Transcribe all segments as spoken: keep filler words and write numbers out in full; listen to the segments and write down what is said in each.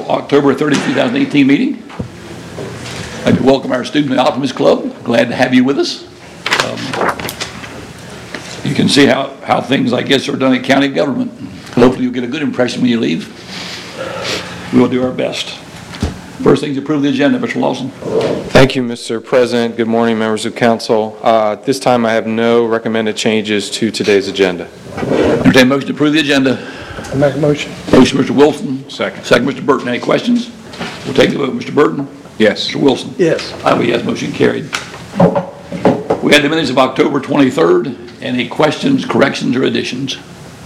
October thirtieth, two thousand eighteen meeting. I'd like to welcome our Student Optimist Club. Glad to have you with us. Um, you can see how, how things, I guess, are done in county government. Hopefully you'll get a good impression when you leave. We will do our best. First thing to approve the agenda, Mister Lawson. Thank you, Mister President. Good morning, members of council. Uh, this time I have no recommended changes to today's agenda. Entertain a motion to approve the agenda. I make a motion. Motion, Mister Wilson. Second. Second, Mister Burton. Any questions? We'll take the vote. Mister Burton? Yes. Mister Wilson? Yes. I vote yes, motion carried. We had the minutes of October twenty-third. Any questions, corrections, or additions?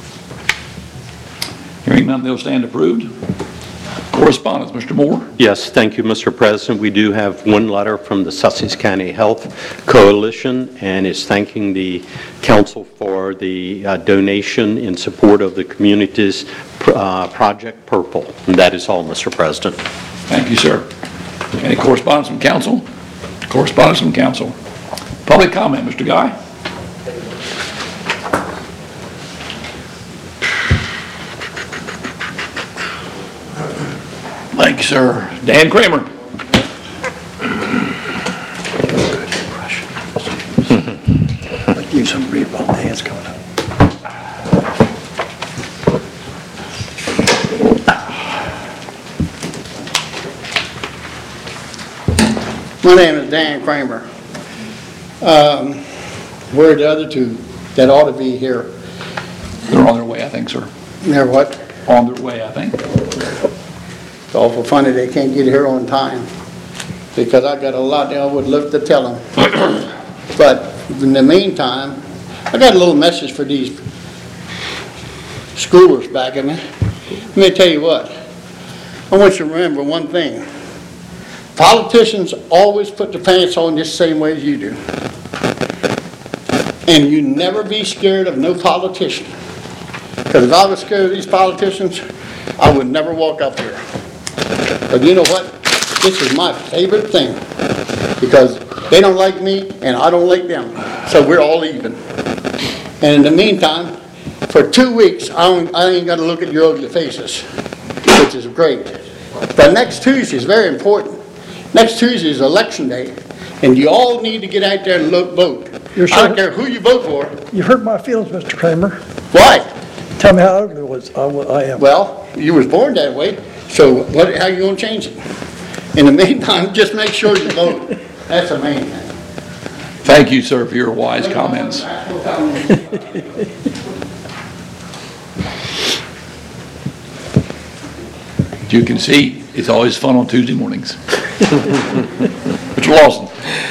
Hearing none, they'll stand approved. Correspondence, Mister Moore. Yes, thank you, Mister President. We do have one letter from the Sussex County Health Coalition, and it's thanking the council for the uh, donation in support of the community's uh, Project Purple. And that is all, Mister President. Thank you, sir. Any correspondence from council? Correspondence from council. Public comment, Mister Guy. Thank you, sir. Dan Kramer. Like you some read about Dan's coming up. My name is Dan Kramer. Um, where are the other two that ought to be here? They're on their way, I think, sir. They're what? On their way, I think. It's awful funny they can't get here on time, because I got a lot that I would love to tell them. But in the meantime, I got a little message for these schoolers back in there. Let me tell you what. I want you to remember one thing. Politicians always put the pants on just the same way as you do. And you never be scared of no politician. Because if I was scared of these politicians, I would never walk up here. But you know what? This is my favorite thing. Because they don't like me and I don't like them. So we're all even. And in the meantime, for two weeks, I, don't, I ain't got to look at your ugly faces, which is great. But next Tuesday is very important. Next Tuesday is election day. And you all need to get out there and look, vote. You're I don't care who you vote for. You hurt my feelings, Mister Kramer. Why? Tell me how ugly was I, I am. Well, you was born that way, so what, how you going to change it? In the meantime, just make sure you vote. That's the main thing. Thank you, sir, for your wise comments. You can see, it's always fun on Tuesday mornings. Mister Lawson.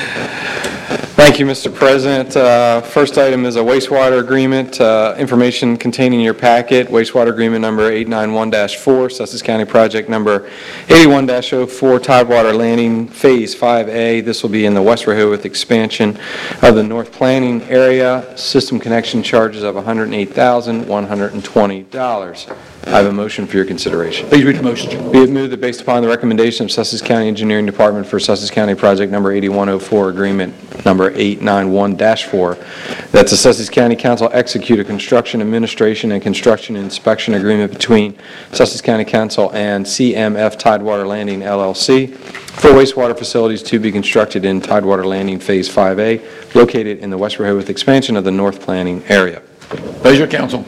Thank you, Mister President. Uh, first item is a wastewater agreement. Uh, information contained in your packet. Wastewater agreement number eight nine one dash four, Sussex County project number eighty-one dash oh four, Tidewater Landing Phase five A. This will be in the West Rehoboth expansion of the North Planning area. System connection charges of one hundred eight thousand one hundred twenty dollars. I have a motion for your consideration. Please read the motion, Chairman. Be it moved that based upon the recommendation of Sussex County Engineering Department for Sussex County project number eighty-one oh four, agreement number eight nine one dash four, that the Sussex County Council execute a construction administration and construction inspection agreement between Sussex County Council and C M F Tidewater Landing L L C for wastewater facilities to be constructed in Tidewater Landing Phase five A, located in the West Rehoboth expansion of the North Planning area. Pleasure, council.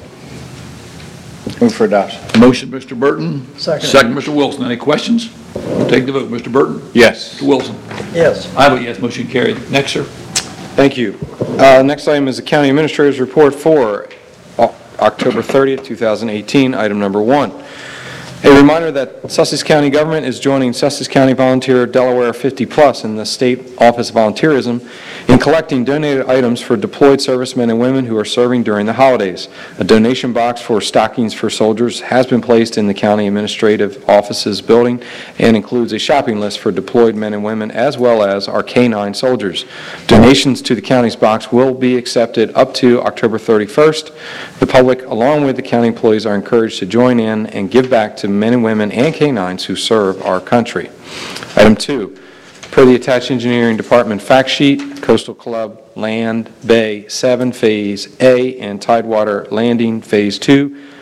Move for adoption. Motion, Mister Burton. Second. Second, Mister Wilson. Any questions? We'll take the vote. Mister Burton? Yes. Mister Wilson? Yes. I vote yes, motion carried. Next, sir. Thank you. Uh, next item is the County Administrator's Report for O- October thirtieth, two thousand eighteen, item number one. A reminder that Sussex County government is joining Sussex County Volunteer Delaware fifty plus in the State Office of Volunteerism in collecting donated items for deployed servicemen and women who are serving during the holidays. A donation box for stockings for soldiers has been placed in the County Administrative Office's building and includes a shopping list for deployed men and women as well as our K nine soldiers. Donations to the county's box will be accepted up to October thirty-first. The public, along with the county employees, are encouraged to join in and give back to men and women and K nines who serve our country. Item two, per the attached engineering department fact sheet, Coastal Club Land Bay seven Phase A and Tidewater Landing Phase two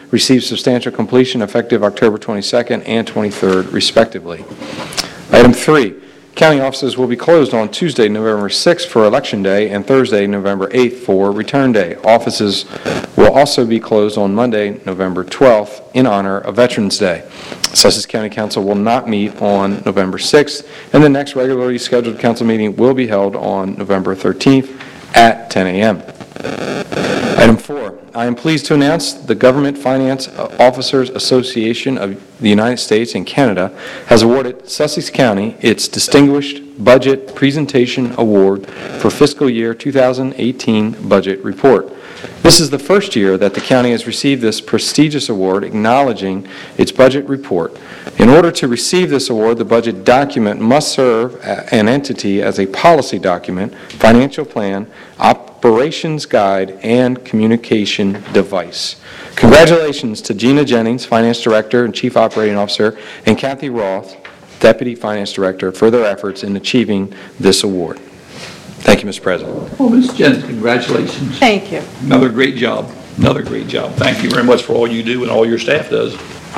received substantial completion effective October twenty-second and twenty-third, respectively. Item three, county offices will be closed on Tuesday, November sixth for Election Day and Thursday, November eighth for Return Day. Offices will also be closed on Monday, November twelfth in honor of Veterans Day. Sussex County Council will not meet on November sixth, and the next regularly scheduled council meeting will be held on November thirteenth at ten a m Item four, I am pleased to announce the Government Finance Officers Association of the United States and Canada has awarded Sussex County its Distinguished Budget Presentation Award for fiscal year two thousand eighteen budget report. This is the first year that the county has received this prestigious award acknowledging its budget report. In order to receive this award, the budget document must serve an entity as a policy document, financial plan, operations guide, and communication device. Congratulations to Gina Jennings, Finance Director and Chief Operating Officer, and Kathy Roth, Deputy Finance Director, for their efforts in achieving this award. Thank you, Mister President. Well, Miz Jennings, congratulations. Thank you. Another great job. Another great job. Thank you very much for all you do and all your staff does.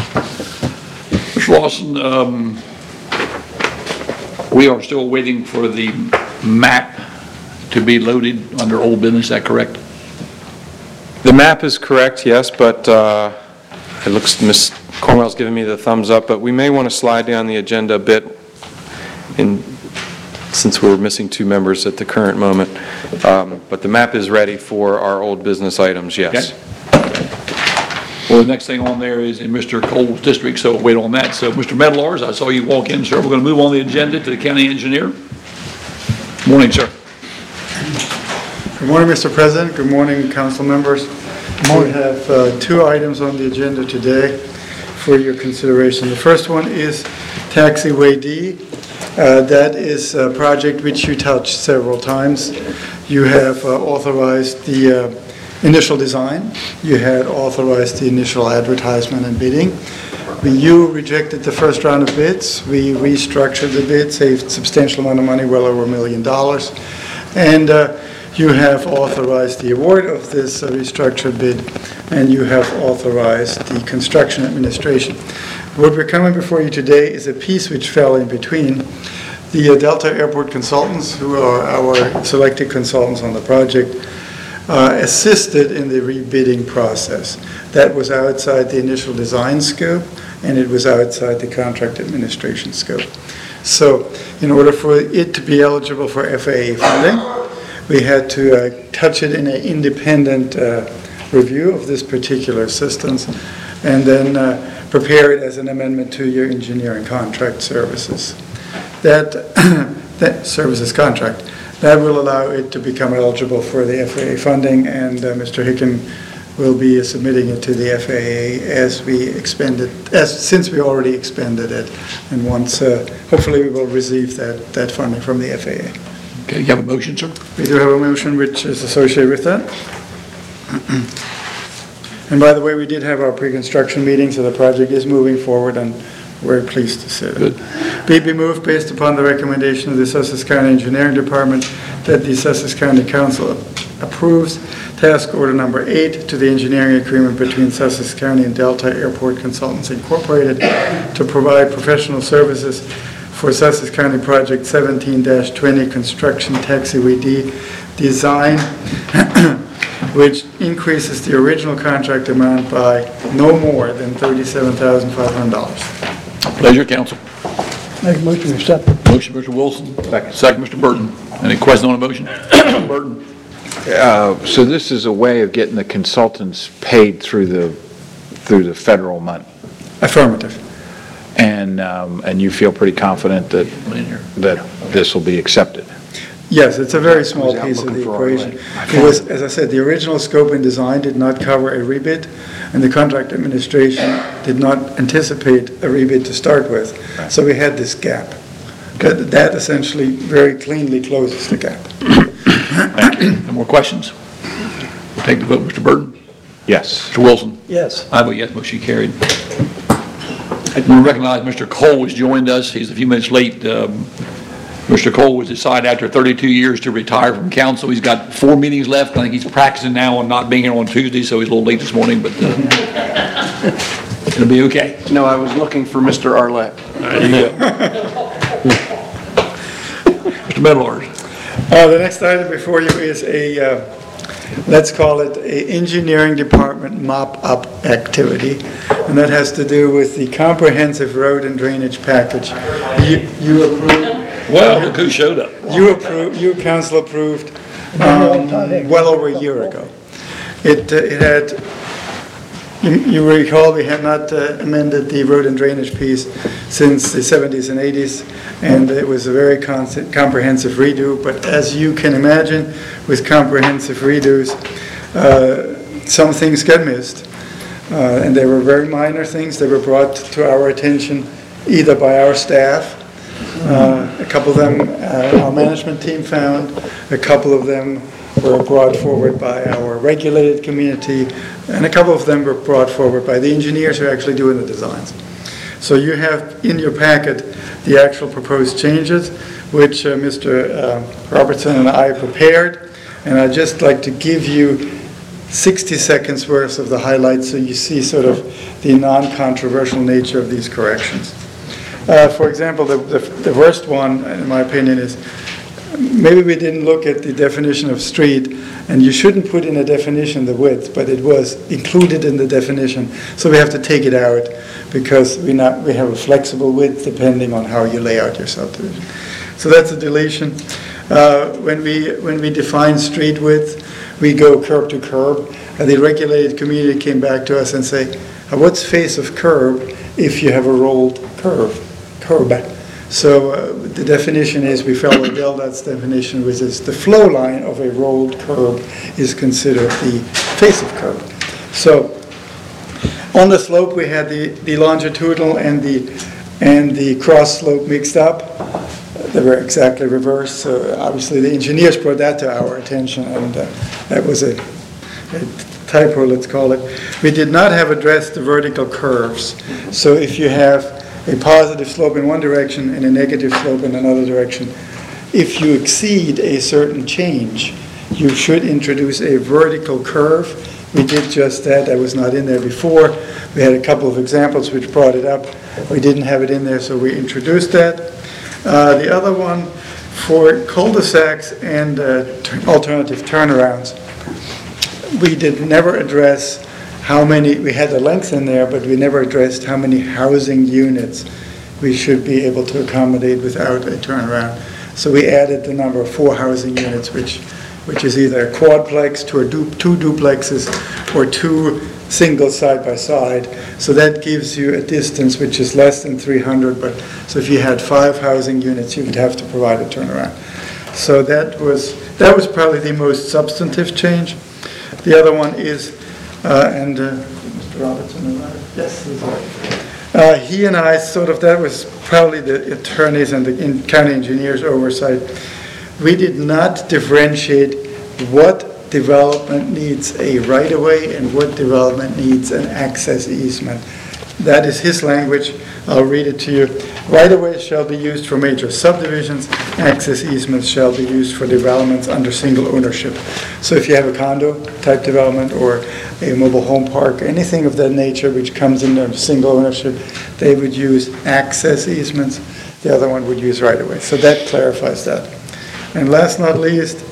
Mister Lawson, um, we are still waiting for the map to be loaded under old business. Is that correct? The map is correct, yes, but uh, it looks Miz Cornwell's giving me the thumbs up, but we may want to slide down the agenda a bit in since we're missing two members at the current moment. Um, but the map is ready for our old business items, yes. Okay. Well, the next thing on there is in Mister Cole's district, so we'll wait on that. So, Mister Medlars, I saw you walk in, sir. We're going to move on the agenda to the county engineer. Morning, sir. Good morning, Mister President. Good morning, council members. We have uh, two items on the agenda today for your consideration. The first one is Taxiway D. Uh, that is a project which you touched several times. You have uh, authorized the uh, initial design. You had authorized the initial advertisement and bidding. We, you rejected the first round of bids. We restructured the bid, saved a substantial amount of money, well over a million dollars. And uh, you have authorized the award of this uh, restructured bid, and you have authorized the construction administration. What we're coming before you today is a piece which fell in between. The uh, Delta Airport consultants, who are our selected consultants on the project, uh, assisted in the rebidding process. That was outside the initial design scope, and it was outside the contract administration scope. So in order for it to be eligible for F A A funding, we had to uh, touch it in an independent uh, review of this particular assistance, and then uh, prepare it as an amendment to your engineering contract services. That, that services contract, that will allow it to become eligible for the F A A funding, and uh, Mister Hicken will be uh, submitting it to the F A A as we expend it, as, since we already expended it, and once, uh, hopefully we will receive that, that funding from the F A A. Okay, you have a motion, sir? We do have a motion which is associated with that. And by the way, we did have our pre-construction meeting, so the project is moving forward, and we're very pleased to say that. Good. Be be moved based upon the recommendation of the Sussex County Engineering Department that the Sussex County Council approves task order number eight to the engineering agreement between Sussex County and Delta Airport Consultants Incorporated to provide professional services for Sussex County Project seventeen dash twenty Construction Taxiway D design, which increases the original contract amount by no more than thirty-seven thousand five hundred dollars. Pleasure, council. Make a motion to accept. Motion, Mister Wilson. Second. Second, Mister Burton. Any questions on the motion? Burton. Uh, So this is a way of getting the consultants paid through the, through the federal money? Affirmative. And, um, and you feel pretty confident that, that this will be accepted? Yes, it's a very small Was out piece of looking the for our equation. way. It was, as I said, the original scope and design did not cover a rebid, and the contract administration did not anticipate a rebid to start with. So we had this gap. That, that essentially very cleanly closes the gap. Thank you. No more questions? We'll take the vote. Mister Burton? Yes. Mister Wilson? Yes. I vote yes, motion carried. I want to recognize Mister Cole has joined us. He's a few minutes late. Um, Mister Cole was decided after thirty-two years to retire from council. He's got four meetings left. I think he's practicing now on not being here on Tuesday, so he's a little late this morning, but uh, It'll be okay. No, I was looking for Mister Arlett. There you go. Mister Medlord. Uh, The next item before you is a, uh, let's call it a engineering department mop-up activity, and that has to do with the comprehensive road and drainage package. You you approved, Well, look who showed up. you approved, you council approved um, well over a year ago. It uh, it had, you you recall, we had not uh, amended the road and drainage piece since the seventies and eighties, and it was a very con- comprehensive redo, but as you can imagine, with comprehensive redos, uh, some things got missed, uh, and they were very minor things. They were brought to our attention either by our staff, uh, a couple of them uh, our management team found, a couple of them were brought forward by our regulated community, and a couple of them were brought forward by the engineers who are actually doing the designs. So you have in your packet the actual proposed changes, which uh, Mister uh, Robertson and I prepared, and I'd just like to give you sixty seconds worth of the highlights so you see sort of the non-controversial nature of these corrections. Uh, for example, the, the, the worst one, in my opinion, is maybe we didn't look at the definition of street, and you shouldn't put in a definition the width, but it was included in the definition, so we have to take it out because we not we have a flexible width depending on how you lay out your subdivision. So that's a deletion. Uh, when we when we define street width, we go curb to curb, and the regulated community came back to us and say, what's face of curb if you have a rolled curve, curb? So uh, the definition is, we follow Deldat's definition, which is the flow line of a rolled curb is considered the face of curb. So on the slope, we had the, the longitudinal and the and the cross slope mixed up. They were exactly reversed. So obviously the engineers brought that to our attention, and uh, that was a, a typo, let's call it. We did not have addressed the vertical curves. So if you have a positive slope in one direction and a negative slope in another direction, if you exceed a certain change, you should introduce a vertical curve. We did just that. That was not in there before. We had a couple of examples which brought it up. We didn't have it in there, so we introduced that. Uh, the other one, for cul-de-sacs and uh, t- alternative turnarounds, we did never address how many, we had the length in there, but we never addressed how many housing units we should be able to accommodate without a turnaround. So we added the number of four housing units, which which is either a quadplex, two, or du- two duplexes, or two singles side by side. So that gives you a distance which is less than three hundred, but so if you had five housing units, you would have to provide a turnaround. So that was that was probably the most substantive change. The other one is, uh, and uh, Mister Robertson, yes, uh, he and I sort of, that was probably the attorneys and the in, county engineers' oversight. We did not differentiate what development needs a right-of-way and what development needs an access easement. That is his language. I'll read it to you. Right-of-ways shall be used for major subdivisions. Access easements shall be used for developments under single ownership. So if you have a condo-type development or a mobile home park, anything of that nature which comes under single ownership, they would use access easements. The other one would use right-of-way. So that clarifies that. And last not least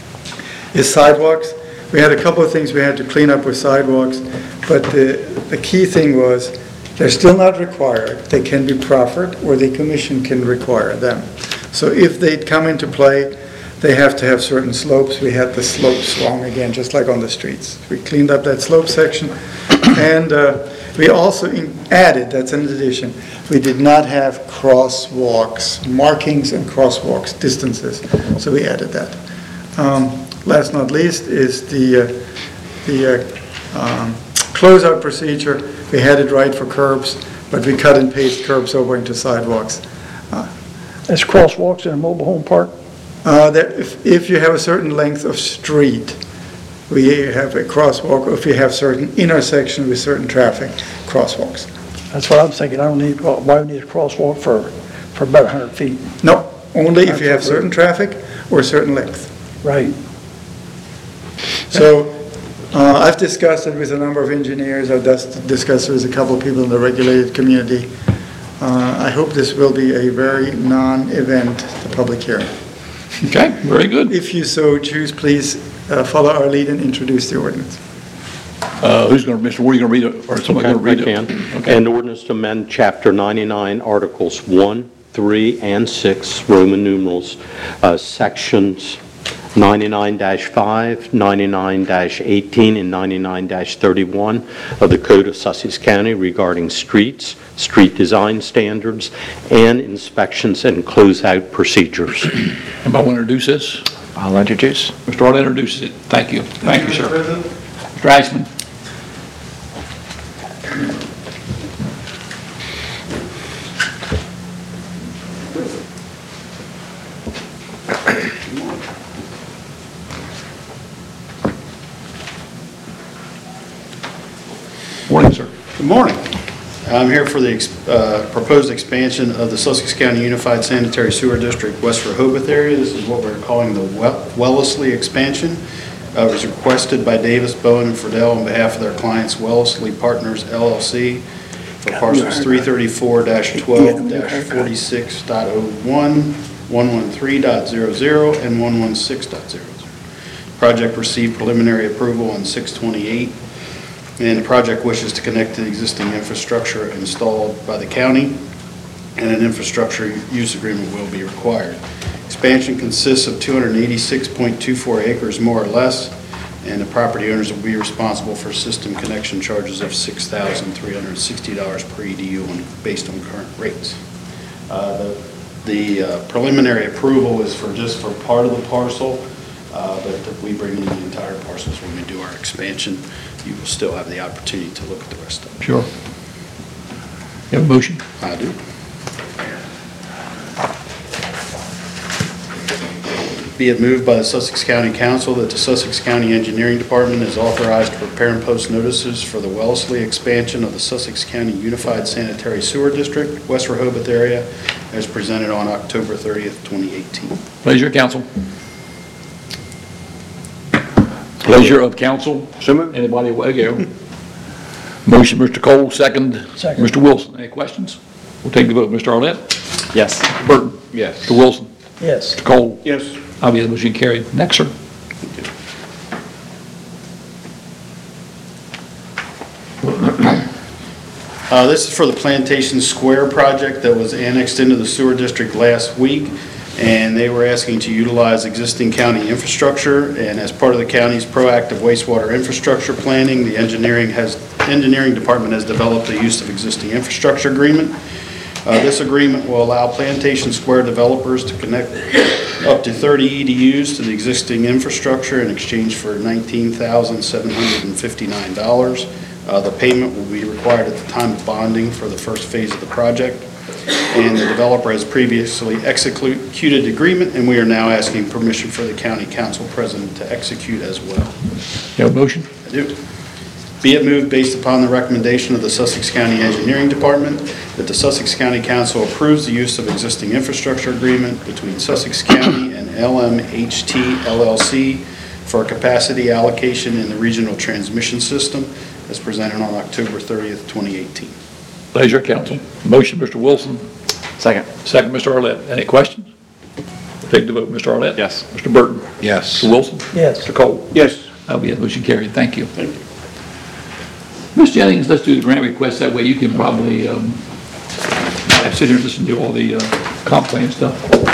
is sidewalks. We had a couple of things we had to clean up with sidewalks, but the, the key thing was they're still not required. They can be proffered, or the commission can require them. So if they come into play, they have to have certain slopes. We had the slopes wrong again, just like on the streets. We cleaned up that slope section, and uh, we also in- added, that's an addition, we did not have crosswalks, markings and crosswalks, distances, so we added that. Um, last not least is the, uh, the uh, um, closeout procedure. We had it right for curbs, but we cut and paste curbs over into sidewalks. Uh, There's crosswalks in a mobile home park? uh, there, if, if you have a certain length of street, we have a crosswalk. If you have certain intersection with certain traffic, crosswalks. That's what I'm thinking. I don't need, why we need a crosswalk for, for about one hundred feet? No, only if you have certain traffic or certain length. Right. So Uh, I've discussed it with a number of engineers, I've dis- discussed it with a couple of people in the regulated community. Uh, I hope this will be a very non-event, the public hearing. Okay, very good. If you so choose, please uh, follow our lead and introduce the ordinance. Uh, Who's going to, Mister Ward, you going to read it, or somebody going to read it? I can. Okay. An ordinance to amend Chapter ninety-nine, Articles one, three, and six, Roman numerals, uh, Sections ninety-nine dash five, ninety-nine dash eighteen, and ninety-nine dash thirty-one of the Code of Sussex County regarding streets, street design standards, and inspections and closeout procedures. Anybody want to introduce this? I'll introduce. Mister Arlett introduces it. Thank you. Thank you, sir. Mister Ashman. Morning, sir. Good morning. I'm here for the ex- uh, proposed expansion of the Sussex County Unified Sanitary Sewer District West Rehoboth area. This is what we're calling the Wel- Wellesley expansion. Uh, It was requested by Davis, Bowen, and Friedel on behalf of their clients, Wellesley Partners L L C, for parcels three thirty-four twelve forty-six point oh one, one thirteen point zero zero, and one sixteen point zero zero. Project received preliminary approval on six twenty-eight, and the project wishes to connect to the existing infrastructure installed by the county, and an infrastructure use agreement will be required. Expansion consists of two hundred eighty-six point two four acres, more or less, and the property owners will be responsible for system connection charges of six thousand three hundred sixty dollars per E D U on, based on current rates. Uh, the the uh, preliminary approval is for just for part of the parcel, uh, but if we bring in the entire parcels when we do our expansion, you will still have the opportunity to look at the rest of it. Sure. You have a motion? I do. Be it moved by the Sussex County Council that the Sussex County Engineering Department is authorized to prepare and post notices for the Wellesley expansion of the Sussex County Unified Sanitary Sewer District, West Rehoboth area, as presented on October thirtieth, twenty eighteen. Pleasure, council. Pleasure of council. So moved. Anybody, okay. Motion, Mister Cole, second. Second. Mister Wilson, any questions? We'll take the vote. Mister Arlett? Yes. Mister Burton? Yes. Mister Wilson? Yes. Mister Cole? Yes. I'll be the motion carried. Next, sir. Uh, This is for the Plantation Square project that was annexed into the sewer district last week, and they were asking to utilize existing county infrastructure, and as part of the county's proactive wastewater infrastructure planning, the engineering has, engineering department has developed a use of existing infrastructure agreement. Uh, This agreement will allow Plantation Square developers to connect up to thirty E D Us to the existing infrastructure in exchange for nineteen thousand seven hundred fifty-nine dollars. Uh, The payment will be required at the time of bonding for the first phase of the project. And the developer has previously executed the agreement, and we are now asking permission for the county council president to execute as well. You have a motion? I do. Be it moved based upon the recommendation of the Sussex County Engineering Department that the Sussex County Council approves the use of existing infrastructure agreement between Sussex County and L M H T L L C for capacity allocation in the regional transmission system as presented on October thirtieth, twenty eighteen. Pleasure, council. Motion, Mister Wilson. Second. Second, Mister Arlett. Any questions? We'll take the vote. Mister Arlett? Yes. Mister Burton? Yes. Mister Wilson? Yes. Mister Cole? Yes. I'll be the motion carried. Thank you. Thank you. Miz Jennings, let's do the grant request. That way you can probably um, sit here and listen to all the uh, comp plan stuff.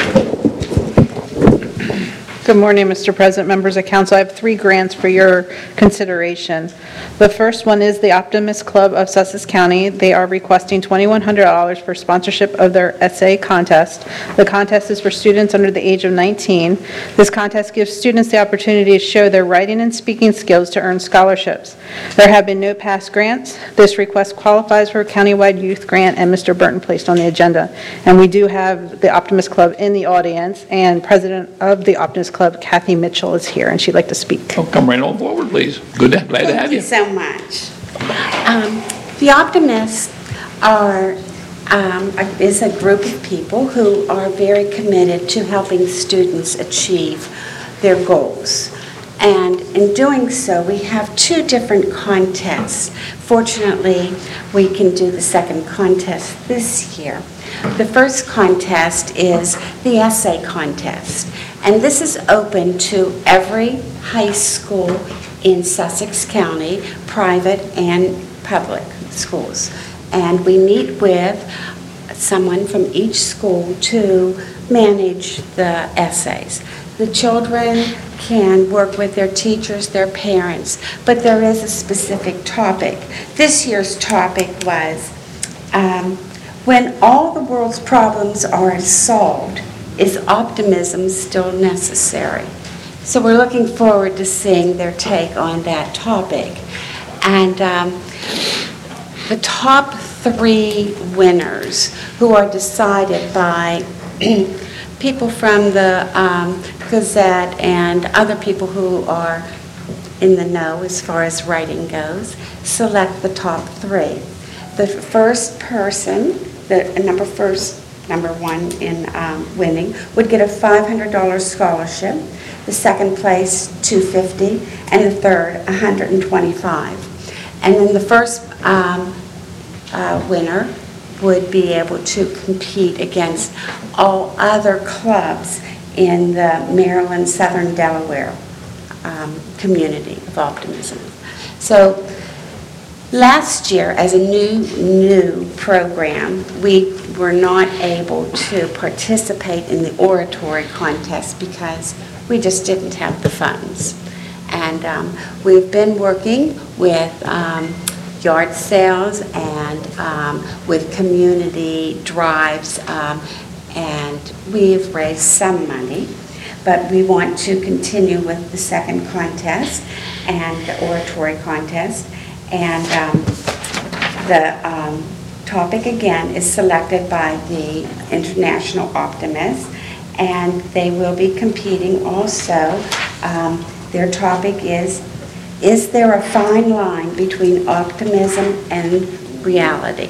Good morning, Mister President, members of council. I have three grants for your consideration. The first one is the Optimist Club of Sussex County. They are requesting twenty-one hundred dollars for sponsorship of their essay contest. The contest is for students under the age of nineteen. This contest gives students the opportunity to show their writing and speaking skills to earn scholarships. There have been no past grants. This request qualifies for a countywide youth grant, and Mister Burton placed on the agenda. And we do have the Optimist Club in the audience, and President of the Optimist Club, Kathy Mitchell, is here, and she'd like to speak. Oh, come right on forward, please. Good, to, glad to have you. Thank you so much. Um, the Optimists are um, is a group of people who are very committed to helping students achieve their goals. And in doing so, we have two different contests. Fortunately, we can do the second contest this year. The first contest is the essay contest, and this is open to every high school in Sussex County, private and public schools. And we meet with someone from each school to manage the essays. The children can work with their teachers, their parents, but there is a specific topic. This year's topic was, um, when all the world's problems are solved, is optimism still necessary? So we're looking forward to seeing their take on that topic. And um, the top three winners, who are decided by people from the um, Gazette and other people who are in the know as far as writing goes, select the top three. The first person, the number first, number one in um, winning, would get a five hundred dollars scholarship. The second place, two hundred fifty dollars, and the third, one hundred twenty-five dollars. And then the first um, uh, winner would be able to compete against all other clubs in the Maryland, Southern Delaware um, community of optimism. So last year, as a new, new program, we were not able to participate in the oratory contest because we just didn't have the funds. And um, we've been working with um, yard sales and um, with community drives, um, and we've raised some money, but we want to continue with the second contest and the oratory contest. And um, the um, topic again is selected by the International Optimists, and they will be competing also. Um, their topic is, is there a fine line between optimism and reality?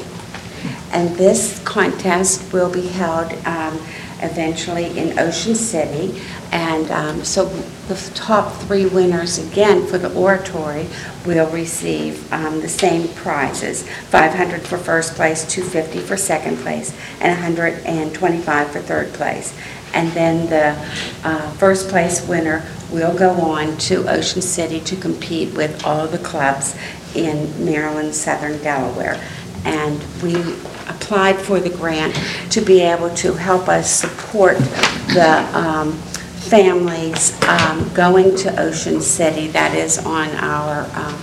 And this contest will be held um, eventually in Ocean City. And um, so the top three winners, again, for the oratory will receive um, the same prizes, five hundred dollars for first place, two hundred fifty dollars for second place, and one hundred twenty-five dollars for third place. And then the uh, first place winner will go on to Ocean City to compete with all the clubs in Maryland, Southern Delaware. And we applied for the grant to be able to help us support the um, families um, going to Ocean City. That is on our um,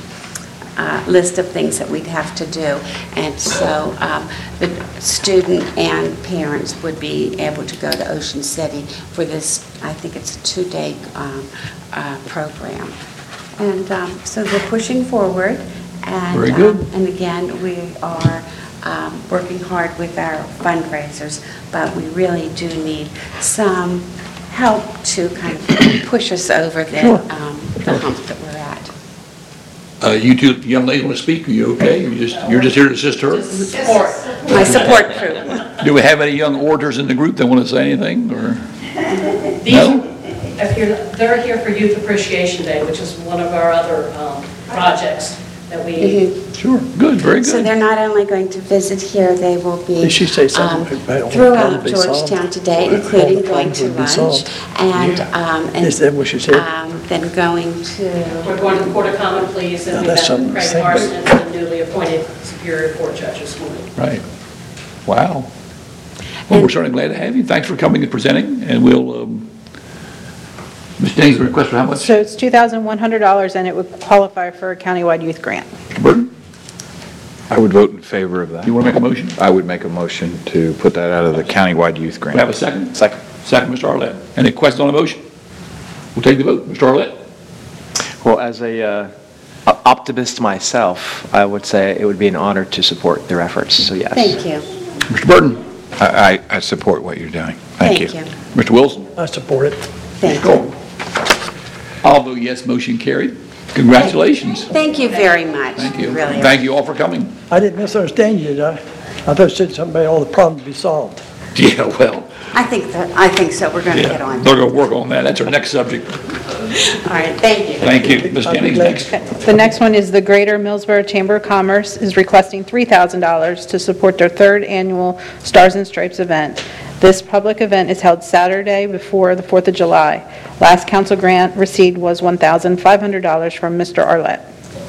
uh, list of things that we'd have to do. And so um, the student and parents would be able to go to Ocean City for this, I think it's a two-day um, uh, program. And um, so we're pushing forward. And, Very good. Um, and again, we are um, working hard with our fundraisers, but we really do need some help to kind of push us over the, Sure. um, the hump that we're at. Uh, you two young ladies want to speak? Are you okay? You just, you're just here to assist her? Support. My support crew. Do we have any young orators in the group that want to say anything, or? These, No? if you're, they're here for Youth Appreciation Day, which is one of our other um, projects that we. Mhm. Sure, good, very So good. they're not only going to visit here, they will be Did she say um, something about all throughout problems be solved? Georgetown today, All the including going problems to would be lunch solved. and, um, and Is that what she said? um, then going to, We're going to the Court of Common Pleas, and Now, we that's have something Craig to think Carson about. as the newly appointed Superior Court Judge this morning. Right. Wow. Well, we're certainly glad to have you. Thanks for coming and presenting, and we'll, um, Miz Jennings, the request for how much? So it's two thousand one hundred dollars, and it would qualify for a countywide youth grant. Burton, I would vote in favor of that. you want to make a motion? I would make a motion to put that out of the countywide youth Do grant. we have a second? Second. Second, Mister Arlett. Any questions on the motion? We'll take the vote. Mister Arlett? Well, as a uh, o- optimist myself, I would say it would be an honor to support their efforts, so yes. thank you. Mister Burton? I, I I support what you're doing. Thank you. Thank you. Mister Wilson? I support it. Thank Miz you. Cole? I'll vote yes, motion carried. Congratulations. Thank you very much. Thank you. Really. Thank you all for coming. I didn't misunderstand you, did I? I thought you said something about all the problems be solved. Yeah, well, I think that, I think so, we're going to get yeah, on. they're going to work on that. That's our next subject. All right, thank you. Thank you. Miz Jennings, next. The next one is the Greater Millsboro Chamber of Commerce is requesting three thousand dollars to support their third annual Stars and Stripes event. This public event is held Saturday before the fourth of July. Last council grant received was one thousand five hundred dollars from Mister Arlett.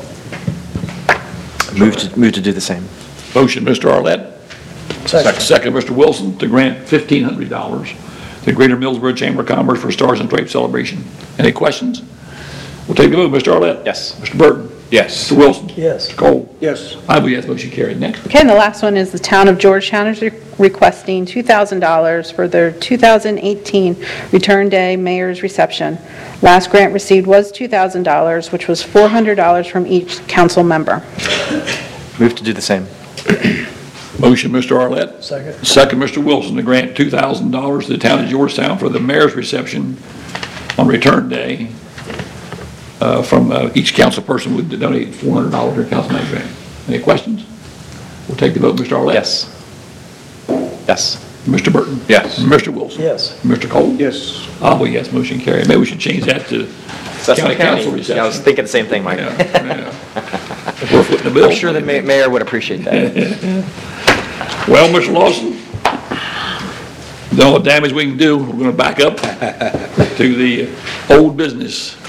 Move to, move to do the same. Motion, Mister Arlett. Second. Second, Mister Wilson, to grant fifteen hundred dollars to the Greater Millsboro Chamber of Commerce for Stars and Stripes celebration. Any questions? We'll take the vote. Mister Arlett? Yes. Mister Burton? Yes. Mister Wilson? Yes. Mister Cole? Yes. I vote yes, motion carried. Next. Okay, and the last one is the Town of Georgetown is re- requesting two thousand dollars for their two thousand eighteen Return Day Mayor's Reception. Last grant received was two thousand dollars, which was four hundred dollars from each council member. Move to do the same. Motion, Mister Arlett. Second. Second, Mister Wilson, to grant two thousand dollars to the Town of Georgetown for the mayor's reception on Return Day. Uh, from uh, each council person would donate four hundred dollars to council manager grant. Any questions? We'll take the vote. Mister Arlett? Yes. Yes. Mister Burton? Yes. Mister Wilson? Yes. Mister Cole? Yes. I vote yes, motion carried. Maybe we should change that to county council reception. Yeah, I was thinking the same thing, Mike. Yeah, yeah. We're footing the bill. I'm sure the ma- mayor would appreciate that. Well, Mister Lawson, the only damage we can do, we're going to back up to the old business.